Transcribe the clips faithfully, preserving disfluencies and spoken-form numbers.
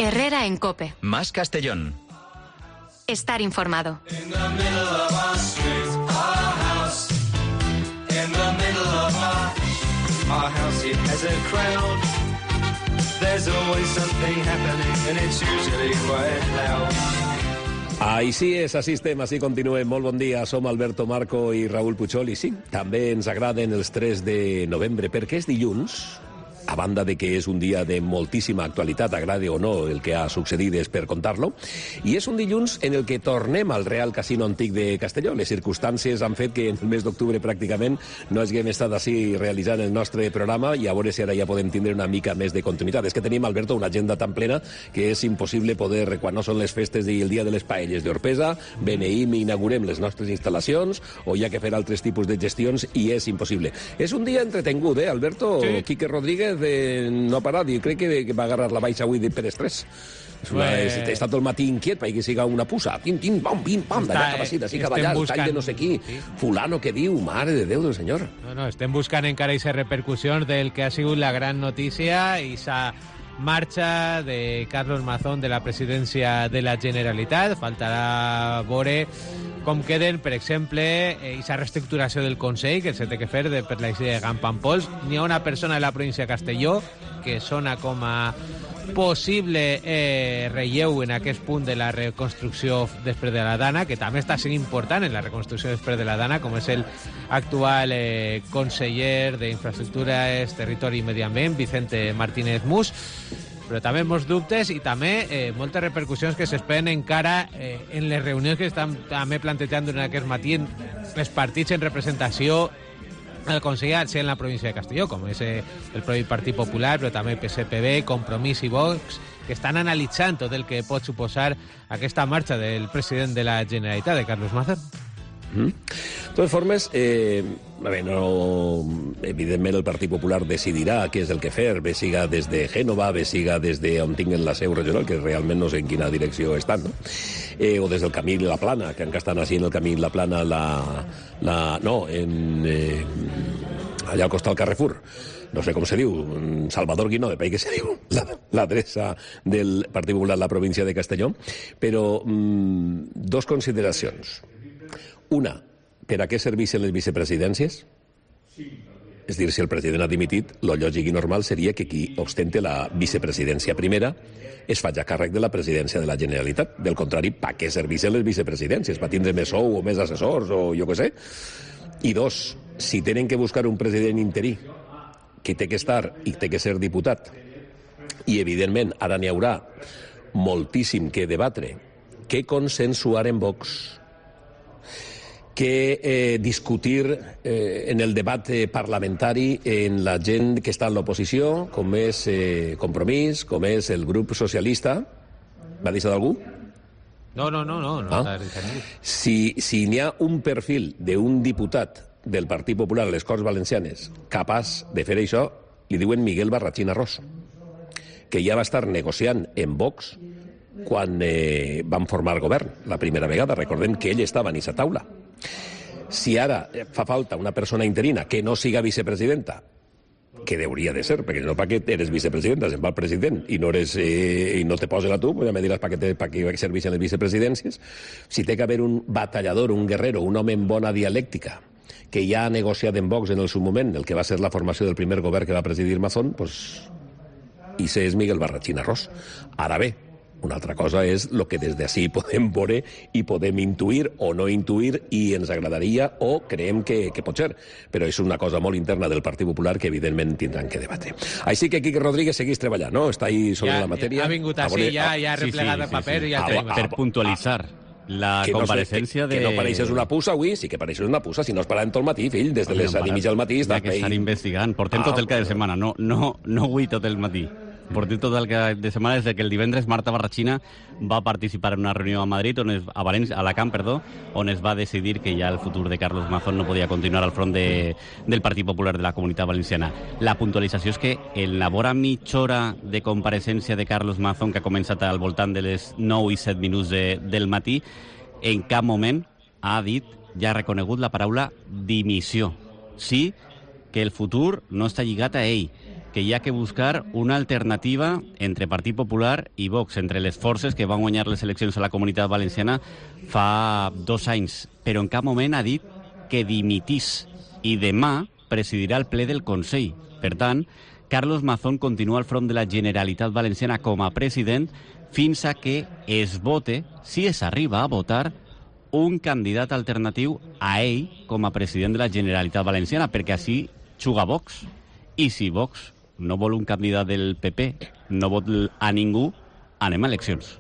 Herrera en COPE. Más Castellón. Estar informado. Així és, així estem, així continuem. Molt bon dia, som Alberto Marco i Raúl Puchol. I sí, també ens agraden els tres de novembre, perquè és dilluns, a banda de que és un dia de moltíssima actualitat, agrade o no el que ha succeït és per contar-lo, i és un dilluns en el que tornem al Real Casino Antic de Castelló. Les circumstàncies han fet que en el mes d'octubre pràcticament no haguem estat així realitzant el nostre programa, i a veure si ara ja podem tindre una mica més de continuïtat. És que tenim, Alberto, una agenda tan plena que és impossible poder, quan no són les festes i el dia de les paelles d'Orpesa, beneïm i inaugurem les nostres instal·lacions, o hi ha que fer altres tipus de gestions, i és impossible. És un dia entretengut, eh, Alberto? Sí. Quique Rodríguez de no ha parat, i crec que, que va agarrar la baixa avui per estrès. És una, és, està tot el matí inquiet perquè siga una puça. Pim, pim, pam, pim, pam, d'allà cap així, d'ací cap allà, el tall de no sé qui. Sí. Fulano que diu, mare de Déu del senyor. No, no, estem buscant encara aquesta repercussió del que ha sigut la gran notícia i s'ha marxa de Carlos Mazón de la presidència de la Generalitat. Faltarà veure com queden, per exemple, aquesta reestructuració del Consell que s'ha de fer de, per la de Gampampols. N'hi ha una persona de la província de Castelló que sona com a possible eh, relleu en aquest punt de la reconstrucció després de la Dana, que també està sent important en la reconstrucció després de la Dana, com és el actual eh, conseller d'Infraestructures, Territori i Medi Ambient, Vicente Martínez Mus, però també molts dubtes i també eh, moltes repercussions que s'esperen encara eh, en les reunions que estan també plantejant durant aquest matí en els partits en representació al Consell en la província de Castelló, com és eh, el propi Partit Popular, però també P S P B, Compromís i Vox, que estan analitzant tot el que pot suposar aquesta marxa del president de la Generalitat, de Carlos Mazón. Mm. De totes formes, eh, a veure, no, evidentment el Partit Popular decidirà què és el que fer, bé siga des de Gènova, bé siga des de on tinguen la seu regional, que realment no sé en quina direcció estan, no? Eh, o des del Camí La Plana, que encara estan així en el Camí La Plana, la, la, no, en, eh, allà al costat del Carrefour. No sé com se diu, Salvador Guinó, de país que se diu l'adreça del Partit Popular a la província de Castelló, però mm, dos consideracions. Una, per a què serveixen les vicepresidències? És dir, si el president ha dimitit, lo lògic i normal seria que qui ostente la vicepresidència primera es faci a càrrec de la presidència de la Generalitat. Del contrari, per què serveixen les vicepresidències? Per tindre més sou o més assessors o jo què sé? I dos, si tenen que buscar un president interí que té que estar i té que ser diputat, i evidentment ara n'hi haurà moltíssim que debatre, què consensuar en Vox, que eh, discutir eh, en el debat eh, parlamentari en la gent que està en l'oposició, com és eh, Compromís, com és el grup socialista. Va deixar d'algú? No, no, no. no, no ah. Si, si n'hi ha un perfil d'un diputat del Partit Popular a les Corts Valencianes capaç de fer això, li diuen Miguel Barrachín Arròs, que ja va estar negociant en Vox quan eh, van formar govern la primera vegada. Recordem que ell estava en aquesta taula. Si ara fa falta una persona interina que no siga vicepresidenta, que hauria de ser, perquè no, perquè eres vicepresidenta, se'n va el president i no, eres, eh, i no te posen a tu, ja me diràs per què, per què serveixen les vicepresidències. Si té que haver un batallador, un guerrero, un home amb bona dialèctica, que ja ha negociat en Vox en el seu moment, el que va ser la formació del primer govern que va presidir Mazón, pues, i se és Miguel Barrachín Arròs. Ara bé, una altra cosa és el que des d'ací podem veure i podem intuir o no intuir i ens agradaria o creiem que, que pot ser. Però és una cosa molt interna del Partit Popular que evidentment tindran que debatre. Així que Quique Rodríguez seguís treballant, no? Està ahí sobre ja, la matèria. Ha vingut així, ja, ja ha replegat sí, sí, el paper sí, sí. i ja tenim. Per puntualitzar la que compareixència no, que, de... Que no pareixes una puça avui, sí que pareixes una puça, si no es paràvem tot el matí, fill, des de les set i mitja del matí. Ja que estan investigant, portem tot el cap de setmana, no, no, no avui tot el matí. Portem tot el cap de setmana des que el divendres Marta Barrachina va participar en una reunió a Madrid, on es, a València, a Alacant, perdó, on es va decidir que ja el futur de Carlos Mazón no podia continuar al front de, del Partit Popular de la Comunitat Valenciana. La puntualització és que en la vora mitja hora de compareixença de Carlos Mazón, que ha començat al voltant de les nou i set minuts de, del matí, en cap moment ha dit, ja ha reconegut la paraula dimissió. Sí que el futur no està lligat a ell, que hi ha que buscar una alternativa entre Partit Popular i Vox, entre les forces que van guanyar les eleccions a la Comunitat Valenciana fa dos anys, però en cap moment ha dit que dimitís i demà presidirà el ple del Consell. Per tant, Carlos Mazón continua al front de la Generalitat Valenciana com a president fins a que es vote, si es arriba a votar, un candidat alternatiu a ell com a president de la Generalitat Valenciana, perquè així juga Vox. I si Vox no vol un candidat del P P, no vol a ningú, anem a eleccions.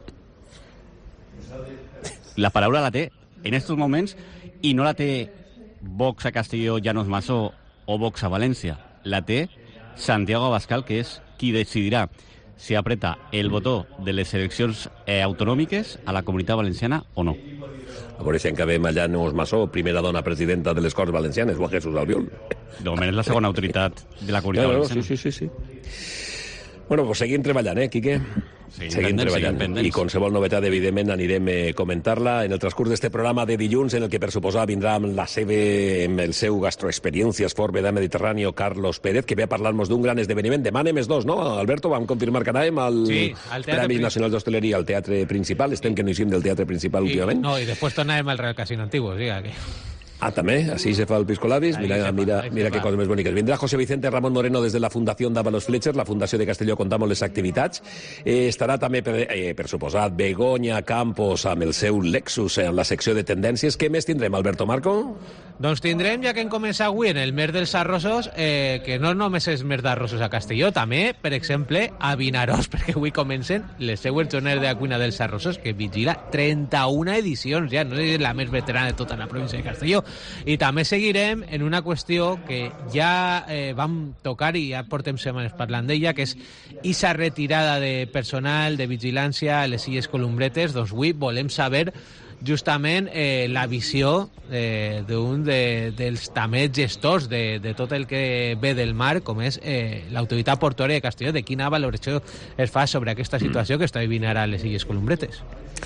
La paraula la té en aquests moments i no la té Vox a Castelló, Llanos Masó o Vox a València. La té Santiago Abascal, que és qui decidirà si apreta el botó de les eleccions eh, autonòmiques a la Comunitat Valenciana o no. A veure si encabem a Llanos Masó, primera dona presidenta de les Corts Valencianes, Juan Jesús Albiol. De moment és la segona autoritat de la Comunitat no, no, Valenciana. Sí, sí, sí, sí. Bueno, pues seguim treballant, eh, Quique? Sí, seguim treballant. I qualsevol novetat, evidentment, anirem a comentar-la en el transcurs d'este programa de dilluns, en el que, per suposar, vindrà amb la seva, amb el seu gastroexperiències Fort Vedà Mediterráneo, Carlos Pérez, que ve a parlar-nos d'un gran esdeveniment. Demà anem els dos, no? Alberto, vam confirmar que anàvem al sí, Premi Nacional d'Hostaleria, al Teatre Principal. Estem que no hicim del Teatre Principal I, últimament. No, i després tornarem al Real Casino Antiguo, diga que... Ah, també, así se fa el Pisco Labis. Mira, fa, mira, mira qué cosas més boniques. Vindrà José Vicente Ramón Moreno des de la Fundació Dávalos Fletcher, la Fundació de Castelló, contamos les activitats. Eh, estarà també, per, eh, per suposat, Begoña Campos amb el seu Lexus en la secció de tendències. Què més tindrem, Alberto Marco? Doncs tindrem, ja que hem començat avui en el mes dels arrossos, eh, que no només és mes d'arrossos a Castelló, també, per exemple, a Vinaròs, perquè avui comencen les seues jornades de la cuina dels arrossos, que vigila trenta-una edicions, ja, no és la més veterana de tota la província de Castelló. I també seguirem en una qüestió que ja eh, vam tocar i ja portem setmanes parlant d'ella, que és esa retirada de personal de vigilància a les Illes Columbretes. Doncs avui volem saber justament eh, la visió eh, d'un de, dels també gestors de, de tot el que ve del mar, com és eh, l'autoritat portuària de Castelló, de quina valoració es fa sobre aquesta situació que està vivint ara a les Illes Columbretes.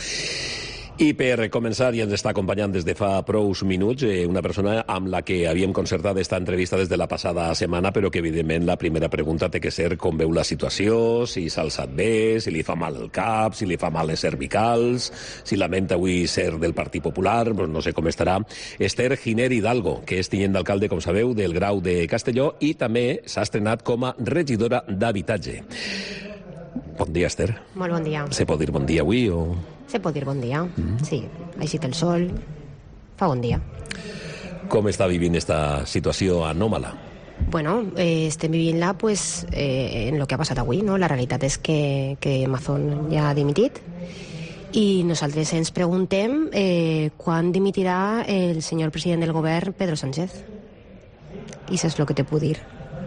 I per començar, i ens està acompanyant des de fa prous minuts, eh, una persona amb la que havíem concertat esta entrevista des de la passada setmana, però que, evidentment, la primera pregunta té que ser com veu la situació, si s'ha alçat bé, si li fa mal el cap, si li fa mal les cervicals, si lamenta avui ser del Partit Popular, doncs no sé com estarà. Esther Giner Hidalgo, que és tinent d'alcalde, com sabeu, del Grau de Castelló, i també s'ha estrenat com a regidora d'habitatge. Bon dia, Esther. Molt bon dia. Se pot dir bon dia avui o...? Se pot dir bon dia, mm. sí. Ha eixit el sol, fa bon dia. Com està vivint esta situació anòmala? Bueno, eh, estem vivint-la pues, eh, en el que ha passat avui, no? La realitat és que, que Mazón ja ha dimitit i nosaltres ens preguntem eh, quan dimitirà el senyor president del govern, Pedro Sánchez. I això és el que te puc dir.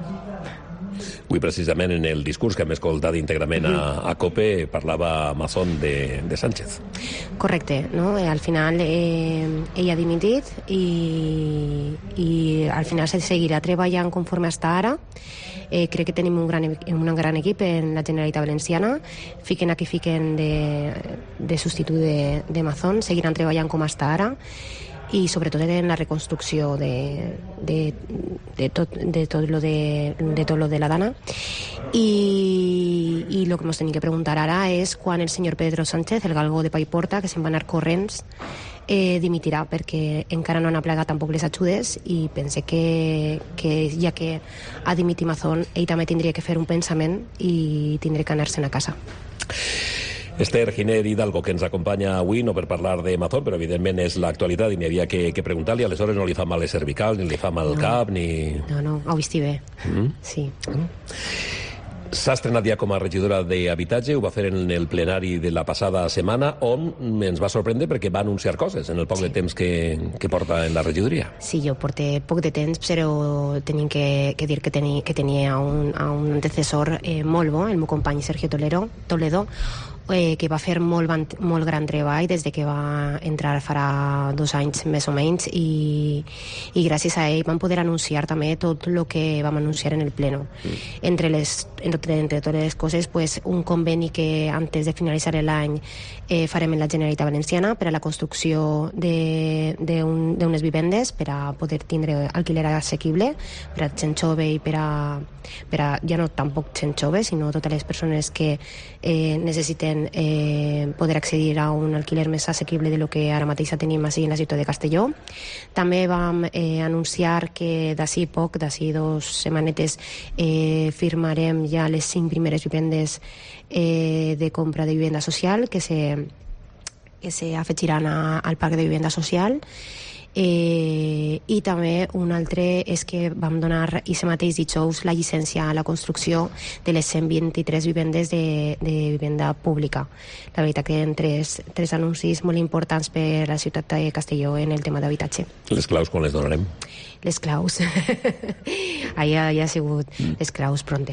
Avui, precisament, en el discurs que hem escoltat íntegrament a, a COPE, parlava Mazón de, de Sánchez. Correcte, no? Eh, al final eh, ell ha dimitit i, i al final se seguirà treballant conforme està ara. Eh, crec que tenim un gran, un gran equip en la Generalitat Valenciana. Fiquen a qui fiquen de, de substitut de, de Mazón, seguiran treballant com està ara. I sobretot en la reconstrucció de, de, de, tot, de, tot lo de, de tot lo de la Dana. I, i el que ens tenim que preguntar ara és quan el senyor Pedro Sánchez, el galgo de Paiporta, que se'n va anar corrents, eh, dimitirà, perquè encara no han aplegat tampoc les ajudes i pense que, que ja que ha dimitit Mazón, ell també tindria que fer un pensament i tindria que anar-se'n a casa. Esther Giner Hidalgo, que ens acompanya avui, no per parlar de Mazón, però evidentment és l'actualitat i n'hi havia que, que preguntar-li. Aleshores no li fa mal les cervicals, ni li fa mal el no. cap, ni... No, no, ho vist bé. Mm? Sí. Mm? S'ha estrenat ja com a regidora d'habitatge, ho va fer en el plenari de la passada setmana, on ens va sorprendre perquè va anunciar coses en el poc sí. de temps que, que porta en la regidoria. Sí, jo porté poc de temps, però tenim que, que dir que, teni, que tenia un, un antecessor eh, molt bo, el meu company Sergio Toledo, Toledo eh, que va fer molt, molt gran treball des de que va entrar farà dos anys més o menys, i, i gràcies a ell vam poder anunciar també tot el que vam anunciar en el pleno. Mm. Entre, les, entre, entre totes les coses, pues, un conveni que antes de finalitzar l'any eh, farem en la Generalitat Valenciana per a la construcció d'unes un, vivendes per a poder tindre alquiler assequible per a gent jove i per a, per a ja no tampoc gent jove, sinó totes les persones que eh, necessiten eh, poder accedir a un alquiler més assequible de lo que ara mateix tenim així en la ciutat de Castelló. També vam eh, anunciar que d'ací poc, d'ací dos setmanetes, eh, firmarem ja les cinc primeres vivendes eh, de compra de vivenda social que se, que se afegiran a, al parc de vivenda social. Eh, i també un altre és que vam donar aquest mateix dijous la llicència a la construcció de les cent vint-i-tres vivendes de, de vivenda pública. La veritat que eren tres, tres anuncis molt importants per a la ciutat de Castelló en el tema d'habitatge. Les claus quan les donarem? Les claus allà ja ha sigut mm. les claus pronte.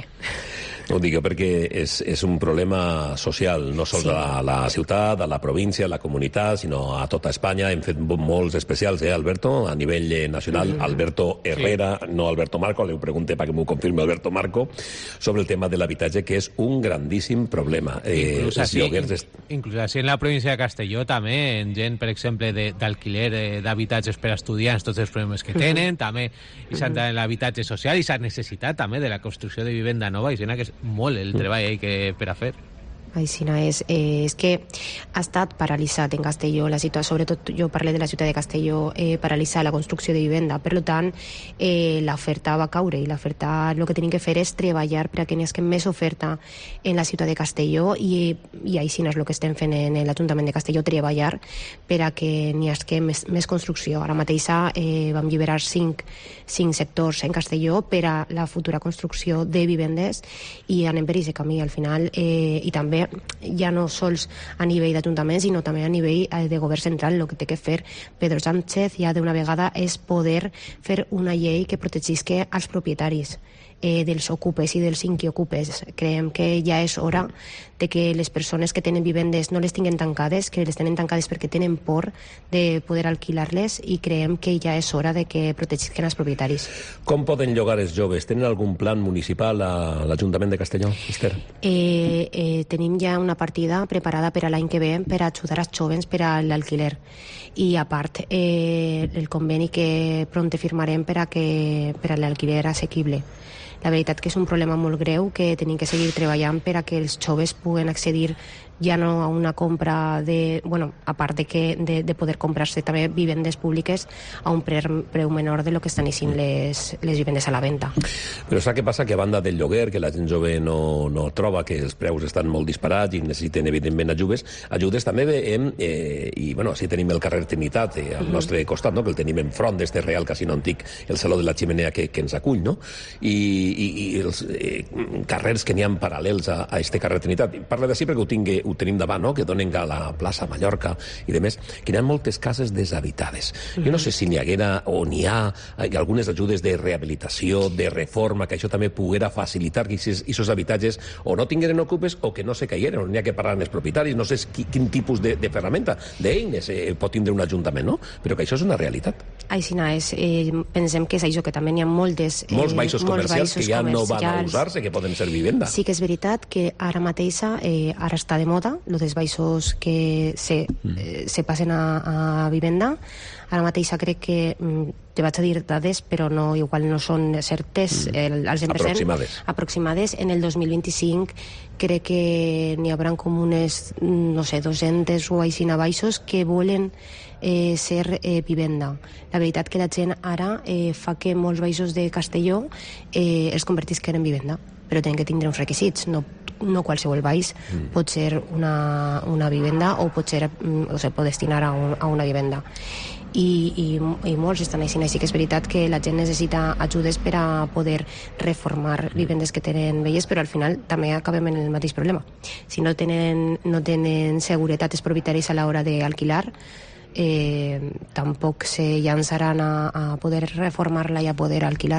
Ho dic perquè és, és un problema social, no sols sí. a la ciutat, a la província, a la comunitat, sinó a tota Espanya. Hem fet molts especials, eh, Alberto, a nivell nacional. Mm. Alberto Herrera, sí. no Alberto Marco, le pregunté perquè m'ho confirmi Alberto Marco, sobre el tema de l'habitatge, que és un grandíssim problema. Eh, inclús, así, est... inclús así en la província de Castelló també, en gent, per exemple, d'alquiler d'habitatges per a estudiants, tots els problemes que tenen, també i s'han de l'habitatge social i s'ha necessitat també de la construcció de vivenda nova, i que és molt el treball que per a fer. Aixina és, eh, és que ha estat paralitzat en Castelló la ciutat, sobretot jo parlé de la ciutat de Castelló, eh, paralitzar la construcció de vivenda, per tant eh, l'oferta va caure, i l'oferta el que tenim que fer és treballar per a que n'hi hagi més oferta en la ciutat de Castelló, i, i així és el que estem fent en l'Ajuntament de Castelló, treballar per a que n'hi hagi més, més construcció. Ara mateix eh, vam lliberar cinc, cinc sectors en Castelló per a la futura construcció de vivendes, i anem per aquest camí al final, eh, i també ja no sols a nivell d'Ajuntament, sinó també a nivell de govern central. El que té que fer Pedro Sánchez ja d'una vegada és poder fer una llei que protegisca els propietaris eh, dels ocupes i dels inquiocupes. Creiem que ja és hora de que les persones que tenen vivendes no les tinguin tancades, que les tenen tancades perquè tenen por de poder alquilar-les, i creiem que ja és hora de que protegisquen els propietaris. Com poden llogar els joves? Tenen algun plan municipal a l'Ajuntament de Castelló, Esther? Eh, eh, tenim ja una partida preparada per a l'any que ve per a ajudar els jovens per a l'alquiler, i a part eh, el conveni que pronte firmarem per a, que, per a l'alquiler assequible. La veritat que és un problema molt greu que tenim que seguir treballant per a que els joves puguen accedir ja no a una compra de, bueno, a part de, que, de, de poder comprar-se també vivendes públiques a un preu, preu menor de lo que estan eixint les, les vivendes a la venda. Però saps què passa? Que a banda del lloguer, que la gent jove no, no troba, que els preus estan molt disparats i necessiten, evidentment, ajudes, ajudes també veiem, eh, i bueno, així tenim el carrer Trinitat eh, al nostre costat, no? Que el tenim enfront d'este Real Casino Antic, el Saló de la Ximenea que, que ens acull, no? I, i, i els eh, carrers que n'hi ha paral·lels a, a este carrer Trinitat. Parla d'ací perquè ho tingui ho tenim davant, no? Que donen a la plaça Mallorca i de més, que hi ha moltes cases deshabitades. Mm-hmm. Jo no sé si n'hi haguera o n'hi ha algunes ajudes de rehabilitació, de reforma, que això també poguera facilitar que aquests habitatges o no tingueren ocupes o que no se caigueren, o n'hi ha que parlar amb els propietaris. No sé qui, quin tipus de, de ferramenta, d'eines eh, pot tindre un ajuntament, no? Però que això és una realitat. Aixina és. Eh, pensem que és això, que també n'hi ha moltes... Eh, molts baixos comercials que ja no van a usar-se, que poden ser vivenda. Sí que és veritat que ara mateixa, eh, ara està de moda lo dels baixos que se, eh, se passen a, a vivenda. Ara mateixa crec que mm, te vaig a dir dades, però no, igual no són certes, mm. el, al cent per cent. Aproximades. Aproximades. En el dos mil vint-i-cinc crec que n'hi haurà com unes, no sé, dos-cents o així baixos que volen eh, ser eh, vivenda. La veritat que la gent ara eh, fa que molts baixos de Castelló eh, els convertisquen en vivenda, però tenen que tindre uns requisits. No no qualsevol baix mm. pot ser una, una vivenda o pot ser, o se pot destinar a, un, a una vivenda. I, i, i molts estan així. Així que és veritat que la gent necessita ajudes per a poder reformar vivendes que tenen velles, però al final també acabem en el mateix problema. Si no tenen, no tenen seguretat els propietaris a l'hora d'alquilar, eh, tampoc se llançaran a, a poder reformar-la i a poder alquilar-la.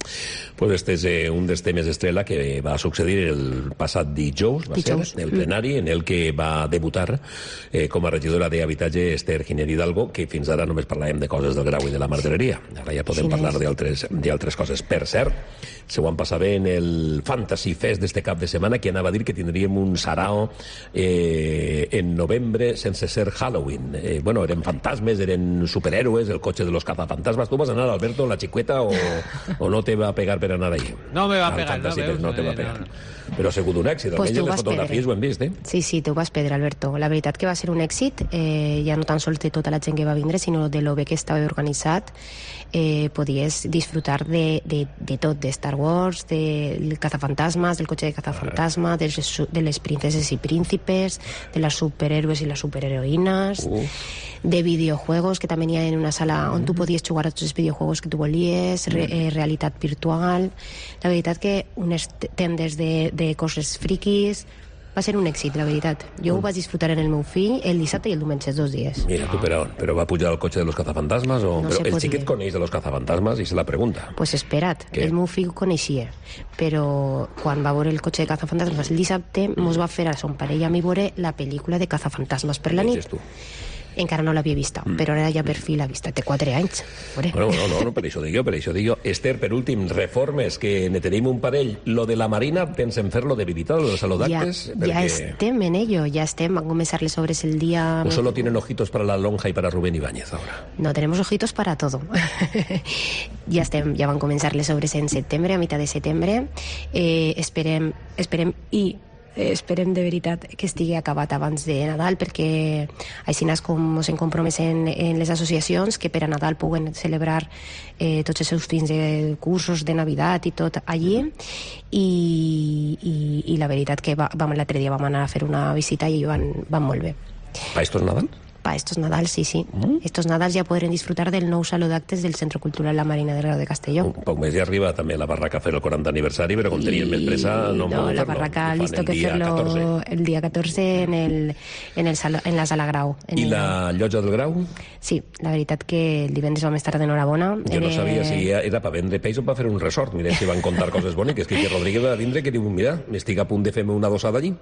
Pues este és eh, un dels temes estrella que va succeir el passat dijous, va dijous. ser el plenari, en el que va debutar eh, com a regidora d'Habitatge Esther Giner Hidalgo, que fins ara només parlàvem de coses del Grau i de la Margareria. Ara ja podem Sí, parlar és. d'altres d'altres coses. Per cert, se ho han passat bé en el Fantasy Fest d'este cap de setmana, que anava a dir que tindríem un sarao eh, en novembre sense ser Halloween. Eh, bueno, eren fantasmes, eren superhéroes, el cotxe de los cazafantasmas. Tu vas anar, Alberto, la xicueta, o, o no te va pegar per anar ahí? No me va a Al pegar, Fantasy no, Fest veus? no te va Eh, pegar. no, Però ha sigut un èxit. Pues Almenys tu en les vas fotografies perdre. ho hem vist, eh? Sí, sí, tu vas perdre, Alberto. La veritat que va ser un èxit, eh, ja no tan sols de tota la gent que va vindre, sinó de lo bé que estava organitzat. Eh, podies disfrutar de, de, de tot, de Star Wars, del cazafantasmas, del cotxe de cazafantasma, de, les- de les princeses i príncipes, de las superhéroes i las superheroïnes, Uh. de videojuegos, que també hi ha en una sala on tu podies jugar a tots els videojuegos que tu volies, re, eh, realitat virtual. La veritat que unes t- tendes de, de coses friquis. Va ser un èxit, la veritat. Jo ho vaig disfrutar en el meu fill el dissabte i el diumenge, els dos dies. Mira, tu, però, però va pujar al cotxe de los cazafantasmas? O... No però se el pot xiquet dir. coneix de los cazafantasmas i se la pregunta. Pues espera't, Què? el meu fill ho coneixia, però quan va veure el cotxe de cazafantasmes el dissabte, mos va fer a son parella a mi veure la pel·lícula de cazafantasmes per la nit. Veies tu. Encara no l'havia vista, però ara ja per fi l'ha vista. Té quatre anys. Veure. Bueno, no, no, no, per això dic jo, per això dic jo. Esther, per últim, reformes, que ne tenim un parell. Lo de la Marina, pensen fer-lo de veritat, lo del saló Ja, d'actes? ja estem en ello, ja estem. Van començar les obres el día... ¿O solo tienen ojitos para la lonja y para Rubén Ibáñez ahora? No, tenemos ojitos para todo. ja estem, ja van començar les obres en setembre, a mitad de setembre. Eh, esperem, esperem i eh, esperem de veritat que estigui acabat abans de Nadal, perquè així és com ens hem compromès en, en les associacions, que per a Nadal puguen celebrar eh, tots els seus fins de cursos de Navidad i tot allí, i, i, i la veritat que va, vam, l'altre dia vam anar a fer una visita i van, van molt bé. ¿Para estos Nadal? Pa estos Nadal, sí, sí. Estos Nadals ja podrem disfrutar del nou saló d'actes del Centre Cultural La Marina del Grau de Castelló. Un poc més i arriba també la barraca a fer el quaranta aniversari, però com tenien més pressa no, no, poden la fer-lo. barraca Ho fan listo el que dia hacerlo catorze. el día catorce en, el, en, el sala, en la sala Grau. En I el- la llotja del Grau? Sí, la veritat que el divendres vam estar d'enhorabona. Jo no Era- sabia si era per vendre peix o per fer un resort. Mira, si van contar coses boniques. Que Quique Rodríguez va vindre que diu, mira, estic a punt de fer-me una dosada allí.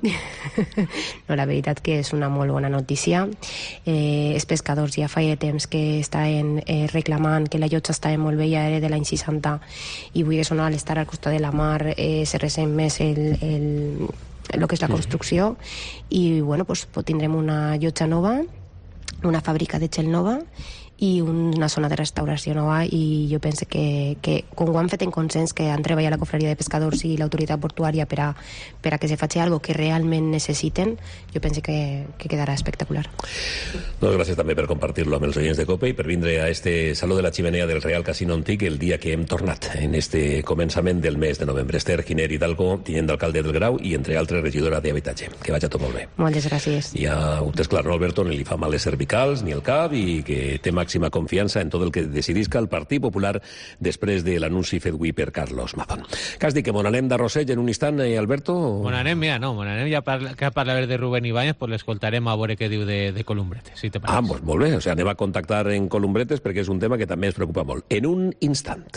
No, la veritat que és una molt bona notícia. Eh, els pescadors ja feia temps que estaven eh, reclamant que la llotja estava molt bé, ja era de l'any seixanta, i vull que sonar al estar al costat de la mar eh, se ressent més el, el, el que és la construcció, i bueno, pues, tindrem una llotja nova, una fàbrica de gel nova i una zona de restauració nova, i jo penso que, que com ho han fet en consens, que han treballat la Confraria de Pescadors i l'autoritat portuària per a, per a que se faci algo que realment necessiten, jo penso que, que quedarà espectacular. Doncs gràcies també per compartir-lo amb els oients de COPE i per vindre a este Saló de la Chimenea del Real Casino Antic el dia que hem tornat en este començament del mes de novembre. Esther Giner Hidalgo, tinent d'alcalde del Grau i, entre altres, regidora d'Habitatge. Que vagi tot molt bé. Moltes gràcies. Ja ho tens clar, no, Alberto? Ni li fa mal les cervicals ni el cap, i que té màxima confiança en tot el que decidisca el Partit Popular després de l'anunci fet avui per Carlos Mazón. Que has dit que mon anem d'arrosseig en un instant, eh, Alberto? Mon anem, mira, no, mon anem ja parla, que parla de Rubén Ibáñez, pues l'escoltarem a veure què diu de, de Columbretes, si te Ah, pareix. doncs molt bé. O sigui, anem a contactar en Columbretes perquè és un tema que també ens preocupa molt. En un instant.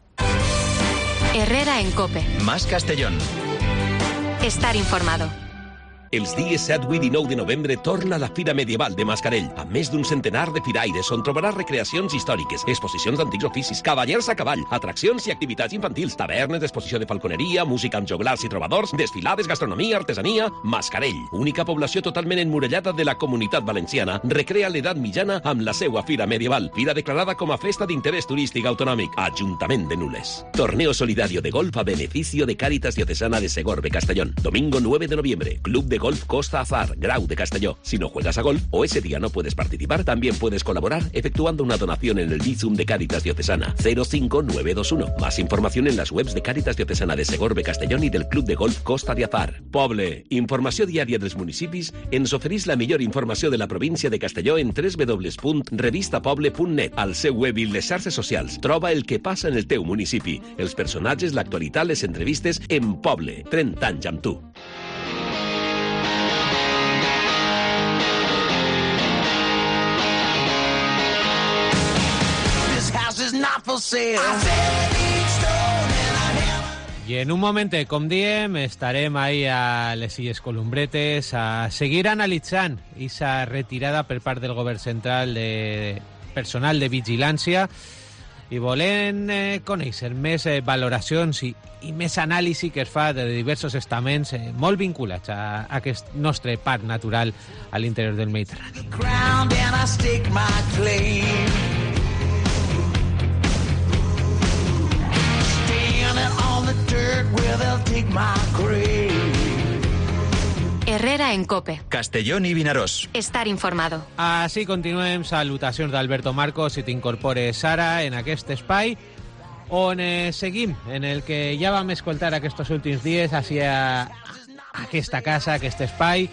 Herrera en Cope. Más Castellón. Estar informado. Els dies set, vuit i nou de novembre torna la Fira Medieval de Mascarell, amb més d'un centenar de firaires on trobaràs recreacions històriques, exposicions d'antics oficis, cavallers a cavall, atraccions i activitats infantils, tavernes, exposició de falconeria, música amb joglars i trobadors, desfilades, gastronomia, artesania. Mascarell, única població totalment emmurallada de la Comunitat Valenciana, recrea l'edat mitjana amb la seua Fira Medieval, fira declarada com a festa d'interès turístic autonòmic. Ajuntament de Nules. Torneo solidario de golf a beneficio de Cáritas Diocesana de Segorbe, Castellón. Domingo nueve de noviembre, Club de Golf Costa Azar, Grau de Castelló. Si no juegas a golf o ese día no puedes participar, también puedes colaborar efectuando una donación en el Bizum de Cáritas Diocesana cero cinco nueve dos uno. Más información en las webs de Cáritas Diocesana de Segorbe, Castellón i del Club de Golf Costa de Azar. Poble, informació diària dels municipis, ens oferís la millor informació de la província de Castelló en w w w punt revistapoble punt net. Al seu web i les xarxes socials troba el que passa en el teu municipi, els personatges, l'actualitat, les entrevistes en Poble. trenta anys amb tu. This house is not for sale. I said each stone I en un moment, com diem, estarem ahí a les Illes Columbretes a seguir analitzant aquesta retirada per part del govern central de personal de vigilància i volem eh, conèixer més eh, valoracions i, i més anàlisi que es fa de diversos estaments eh, molt vinculats a, a aquest nostre parc natural a l'interior del Mediterrani. Herrera en Cope. Castellón i Vinaròs. Estar informado. Així continuem. Salutacions d'Alberto Marcos, si t'incorpores ara en aquest espai on eh, seguim, en el que ja vam escoltar aquests últims dies hacia aquesta casa, aquest espai,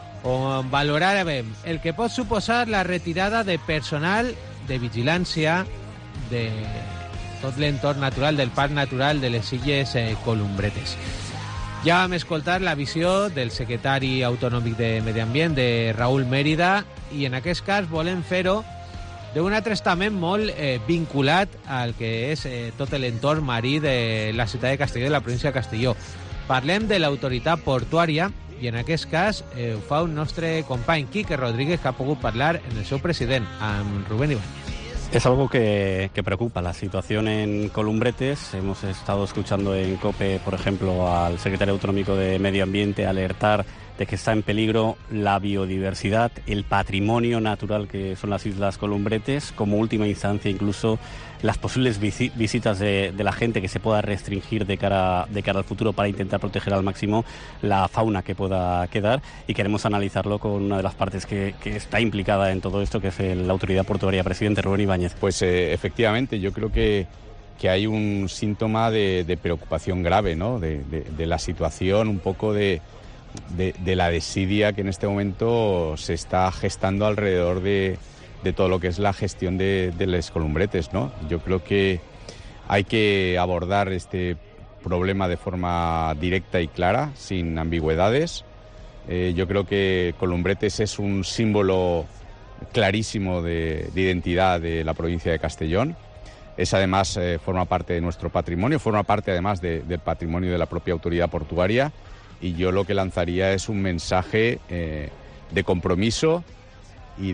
on valoràvem el que pot suposar la retirada de personal de vigilància de tot l'entorn natural del Parc Natural de les Illes eh, Columbretes. Ja vam escoltar la visió del secretari autonòmic de Medi Ambient, de Raúl Mérida, i en aquest cas volem fer-ho d'un altre estament molt eh, vinculat al que és eh, tot l'entorn marí de la ciutat de Castelló i de la província de Castelló. Parlem de l'autoritat portuària i en aquest cas eh, ho fa un nostre company, Quique Rodríguez, que ha pogut parlar en el seu president, amb Rubén Ibáñez. Es algo que, que preocupa, la situación en Columbretes. Hemos estado escuchando en COPE, por ejemplo, al secretario autonómico de Medio Ambiente alertar de que está en peligro la biodiversidad, el patrimonio natural que son las Islas Columbretes, como última instancia incluso las posibles visi- visitas de, de la gente, que se pueda restringir de cara, de cara al futuro para intentar proteger al máximo la fauna que pueda quedar, y queremos analizarlo con una de las partes que, que está implicada en todo esto, que es el, la autoridad portuaria. Presidente Rubén Ibáñez. Pues eh, efectivamente, yo creo que que hay un síntoma de, de preocupación grave, ¿no? De, de, de la situación, un poco de, de, de la desidia que en este momento se está gestando alrededor de, de todo lo que es la gestión de, de las Columbretes, ¿no? Yo creo que hay que abordar este problema de forma directa y clara, sin ambigüedades. Eh, yo creo que Columbretes es un símbolo clarísimo de, de identidad de la provincia de Castellón. Es además, eh, forma parte de nuestro patrimonio, forma parte además de, del patrimonio de la propia autoridad portuaria, y yo lo que lanzaría es un mensaje eh, de compromiso y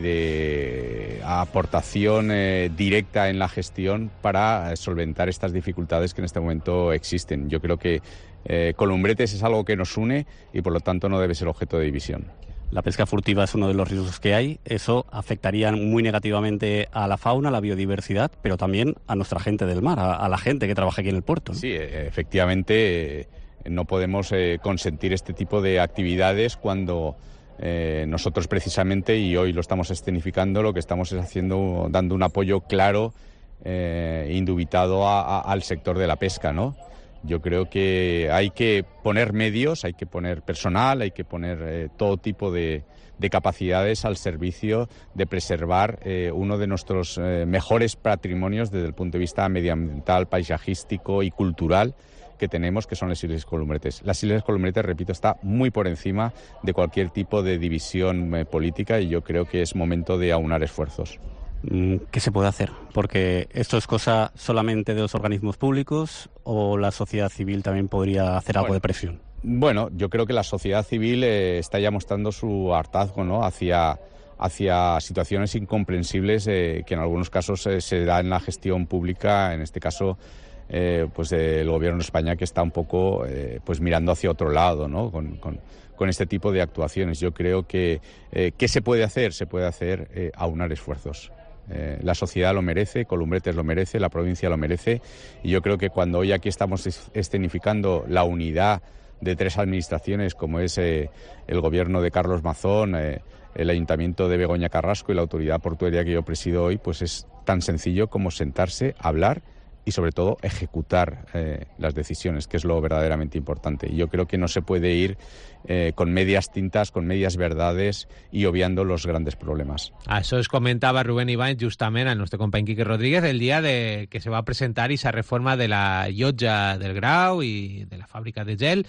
de aportación eh, directa en la gestión para solventar estas dificultades que en este momento existen. Yo creo que eh, Columbretes es algo que nos une y por lo tanto no debe ser objeto de división. La pesca furtiva es uno de los riesgos que hay. Eso afectaría muy negativamente a la fauna, a la biodiversidad, pero también a nuestra gente del mar, a, a la gente que trabaja aquí en el puerto, ¿no? Sí, efectivamente, eh, no podemos eh, consentir este tipo de actividades cuando eh, nosotros precisamente, y hoy lo estamos escenificando, lo que estamos es haciendo, dando un apoyo claro e eh, indubitado a, a, al sector de la pesca, ¿no? Yo creo que hay que poner medios, hay que poner personal, hay que poner eh, todo tipo de, de capacidades al servicio de preservar eh, uno de nuestros eh, mejores patrimonios desde el punto de vista medioambiental, paisajístico y cultural que tenemos, que son las Islas Columbretes. Las Islas Columbretes, repito, está muy por encima de cualquier tipo de división eh, política, y yo creo que es momento de aunar esfuerzos. ¿Qué se puede hacer? Porque esto es cosa solamente de los organismos públicos, o la sociedad civil también podría hacer algo bueno, de presión. Bueno, yo creo que la sociedad civil eh, está ya mostrando su hartazgo, ¿no?, hacia, hacia situaciones incomprensibles eh, que en algunos casos eh, se da en la gestión pública, en este caso eh, pues del gobierno de España, que está un poco eh, pues mirando hacia otro lado, ¿no?, con, con, con este tipo de actuaciones. Yo creo que eh, ¿qué se puede hacer? Se puede hacer eh, aunar esfuerzos. Eh, la sociedad lo merece, Columbretes lo merece, la provincia lo merece, y yo creo que cuando hoy aquí estamos escenificando la unidad de tres administraciones, como es eh, el gobierno de Carlos Mazón, eh, el ayuntamiento de Begoña Carrasco y la autoridad portuaria que yo presido hoy, pues es tan sencillo como sentarse, hablar y sobre todo ejecutar eh, las decisiones, que es lo verdaderamente importante. Y yo creo que no se puede ir eh, con medias tintas, con medias verdades y obviando los grandes problemas. Això es comentava Rubén Ibáñez justament al nostre company Quique Rodríguez el dia de que se va presentar esa reforma de la llotja del Grau i de la fàbrica de gel,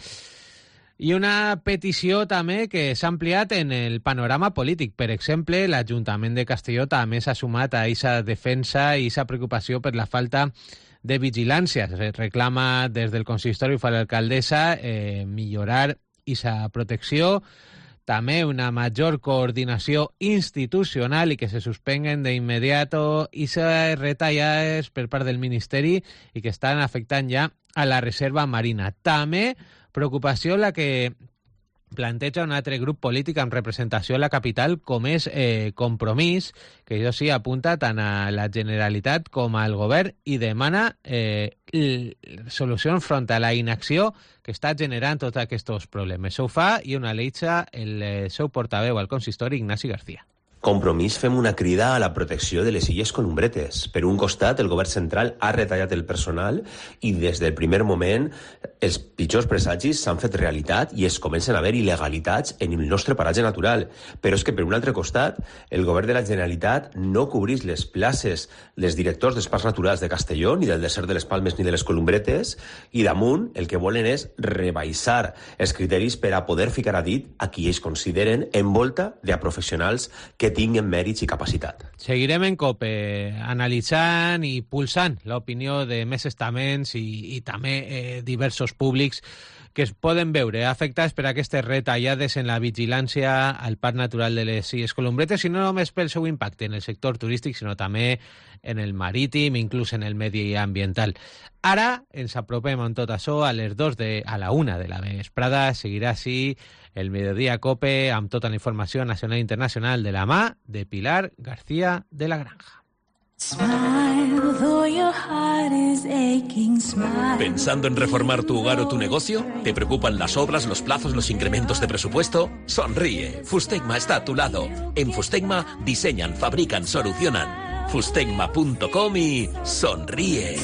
i una petició també que s'ha ampliat en el panorama polític. Per exemple, l'Ajuntament de Castelló també s'ha sumat a aquesta defensa i aquesta preocupació per la falta de vigilància. Se reclama des del consistori per l'alcaldessa eh, millorar aquesta protecció, també una major coordinació institucional i que se suspenguen d'immediato aquestes retallades per part del Ministeri i que estan afectant ja a la reserva marina. També preocupació la que planteja un altre grup polític amb representació a la capital com és eh, Compromís, que això sí apunta tant a la Generalitat com al govern i demana eh, solució front a la inacció que està generant tots aquests problemes. Això ho fa i ho analitza el eh, seu portaveu al consistori, Ignasi García. Compromís fem una crida a la protecció de les Illes Columbretes. Per un costat, el govern central ha retallat el personal i des del primer moment els pitjors presagis s'han fet realitat i es comencen a haver il·legalitats en el nostre paratge natural. Però és que, per un altre costat, el govern de la Generalitat no cobrís les places dels directors dels parcs naturals de Castelló, ni del desert de les Palmes ni de les Columbretes, i damunt el que volen és rebaixar els criteris per a poder ficar a dit a qui ells consideren envolta de professionals que tinguen mèrits i capacitat. Seguirem en COPE analitzant i pulsant l'opinió de més estaments i, i també eh, diversos públics que es poden veure afectats per aquestes retallades en la vigilància al Parc Natural de les Illes Columbretes, i no només pel seu impacte en el sector turístic, sinó també en el marítim, inclús en el medi ambiental. Ara ens apropem amb tot això a les dos de, a la una de la vesprada. Seguirà així el Mediodía COPE amb tota la informació nacional i internacional de la mà de Pilar García de la Granja. ¿Pensando en reformar tu hogar o tu negocio? ¿Te preocupan las obras, los plazos, los incrementos de presupuesto? Sonríe, Fustegma está a tu lado. En Fustegma diseñan, fabrican, solucionan. Fustegma punto com y sonríe.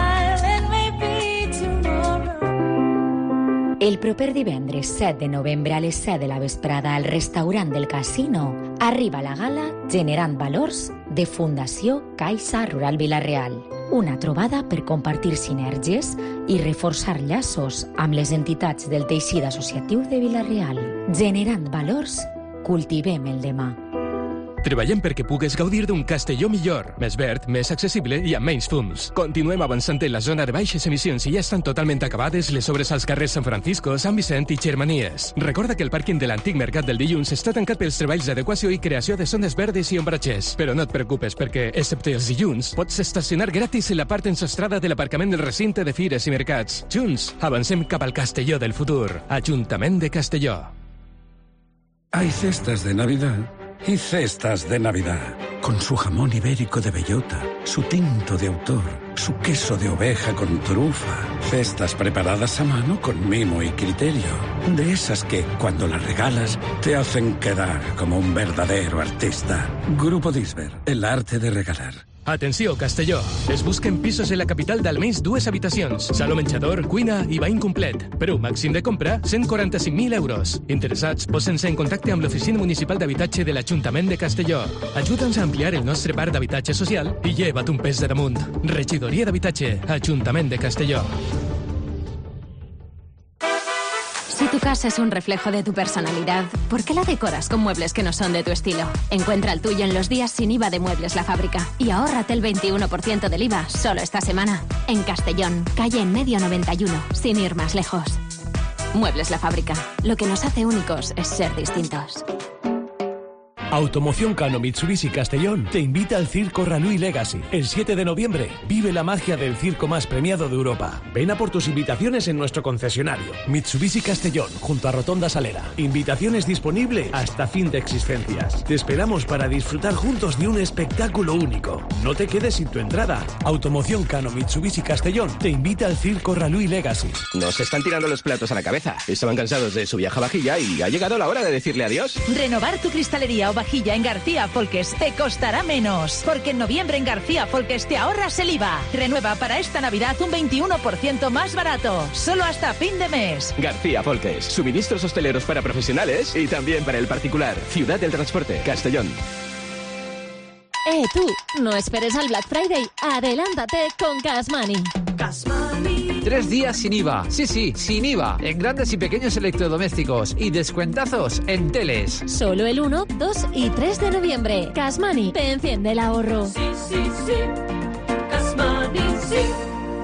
El proper divendres set de novembre a les set de la vesprada al restaurant del Casino arriba la gala Generant Valors de Fundació Caixa Rural Vila-real. Una trobada per compartir sinergies i reforçar llaços amb les entitats del teixit associatiu de Vila-real. Generant Valors, cultivem el demà. Treballem perquè pugues gaudir d'un Castelló millor, més verd, més accessible i amb menys fums. Continuem avançant en la zona de baixes emissions i ja estan totalment acabades les obres als carrers Sant Francisco, Sant Vicent i Xermanies. Recorda que el pàrquing de l'antic mercat del dilluns està tancat pels treballs d'adequació i creació de zones verdes i ombratges. Però no et preocupes perquè, excepte els dilluns, pots estacionar gratis en la part ensostrada de l'aparcament del recinte de fires i mercats. Junts, avancem cap al Castelló del futur. Ajuntament de Castelló. Hay cestas de Navidad y cestas de Navidad, con su jamón ibérico de bellota, su tinto de autor, su queso de oveja con trufa, cestas preparadas a mano con mimo y criterio, de esas que, cuando las regalas, te hacen quedar como un verdadero artista. Grupo Disber, el arte de regalar. Atenció, Castelló. Es busquen pisos en la capital d'almenys dues habitacions, saló menjador, cuina i bany complet. Per un màxim de compra, cent quaranta-cinc mil euros. Interessats, posen-se en contacte amb l'Oficina Municipal d'Habitatge de l'Ajuntament de Castelló. Ajuda'ns a ampliar el nostre parc d'habitatge social i lleva't un pes de damunt. Regidoria d'Habitatge, Ajuntament de Castelló. Si tu casa es un reflejo de tu personalidad, ¿por qué la decoras con muebles que no son de tu estilo? Encuentra el tuyo en los días sin I V A de Muebles La Fábrica y ahórrate el veintiuno por ciento del I V A solo esta semana. En Castellón, calle en medio noventa y uno, sin ir más lejos. Muebles La Fábrica. Lo que nos hace únicos es ser distintos. Automoción Cano Mitsubishi Castellón te invita al Circo Ranui Legacy. El siete de noviembre vive la magia del circo más premiado de Europa. Ven a por tus invitaciones en nuestro concesionario Mitsubishi Castellón, junto a Rotonda Salera. Invitaciones disponibles hasta fin de existencias. Te esperamos para disfrutar juntos de un espectáculo único. No te quedes sin tu entrada. Automoción Cano Mitsubishi Castellón te invita al Circo Ranui Legacy. Nos están tirando los platos a la cabeza. Estaban cansados de su viaje a vajilla y ha llegado la hora de decirle adiós. Renovar tu cristalería o vajilla en García Folkes te costará menos, porque en noviembre en García Folkes te ahorras el I V A. Renueva para esta Navidad un veintiuno por ciento más barato, solo hasta fin de mes. García Folkes, suministros hosteleros para profesionales y también para el particular. Ciudad del Transporte, Castellón. Eh, tú, no esperes al Black Friday, adelántate con Cash Money. Cash Money. Tres días sin I V A. Sí, sí, sin I V A. En grandes y pequeños electrodomésticos. Y descuentazos en teles. Solo el uno, dos y tres de noviembre. Cash Money te enciende el ahorro. Sí, sí, sí. Cash Money, sí.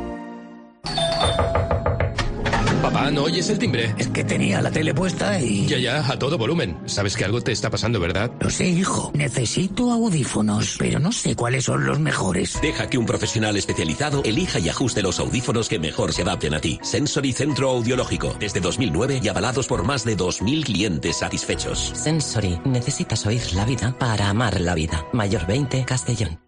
Ah, ¿no oyes el timbre? Es que tenía la tele puesta y... Ya, ya, a todo volumen. Sabes que algo te está pasando, ¿verdad? Lo sé, hijo. Necesito audífonos, pero no sé cuáles son los mejores. Deja que un profesional especializado elija y ajuste los audífonos que mejor se adapten a ti. Sensory Centro Audiológico. Desde dos mil nueve y avalados por más de dos mil clientes satisfechos. Sensory. Necesitas oír la vida para amar la vida. Mayor veinte, Castellón.